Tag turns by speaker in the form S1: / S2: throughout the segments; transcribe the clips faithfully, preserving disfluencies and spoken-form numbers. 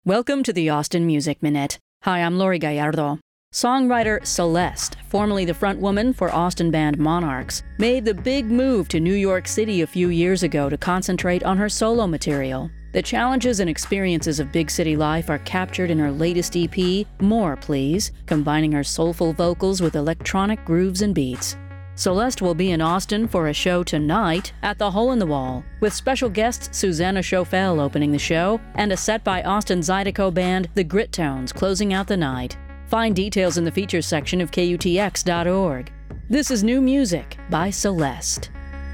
S1: Welcome to the Austin Music Minute. Hi, I'm Lori Gallardo. Songwriter Celeste, formerly the frontwoman for Austin band Monarchs, made the big move to New York City a few years ago to concentrate on her solo material. The challenges and experiences of big city life are captured in her latest E P, More Please, combining her soulful vocals with electronic grooves and beats. Celeste will be in Austin for a show tonight at the Hole in the Wall, with special guests Susanna Schoffel opening the show and a set by Austin Zydeco band The Grit Tones closing out the night. Find details in the features section of K U T X dot org. This is new music by Celeste.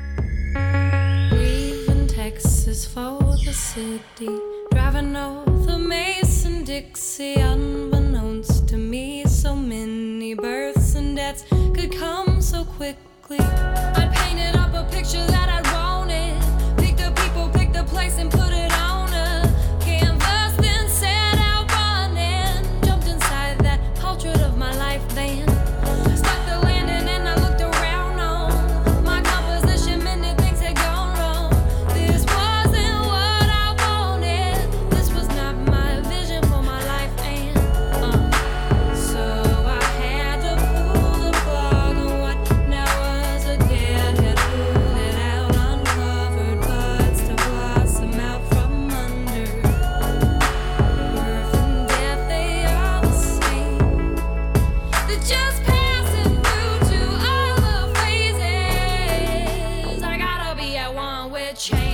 S2: Leaving Texas for the city, driving north of Mason-Dixie, unbeknownst to me, so many births and deaths could come so quickly. I painted up a picture that I wanted, pick the people, pick the place, and put it on a canvas, then set out running, jumped inside that portrait of my life then. Stuck the landing and I looked around on my composition, many things had gone wrong. This wasn't what I wanted, this was not my vision for my life, and uh, so I had to pull the plug on what now was a deadhead, pull it out, uncovered buds to blossom out from under. Birth and death, they are the same. They're just passing through to other phases. I gotta be at one with change.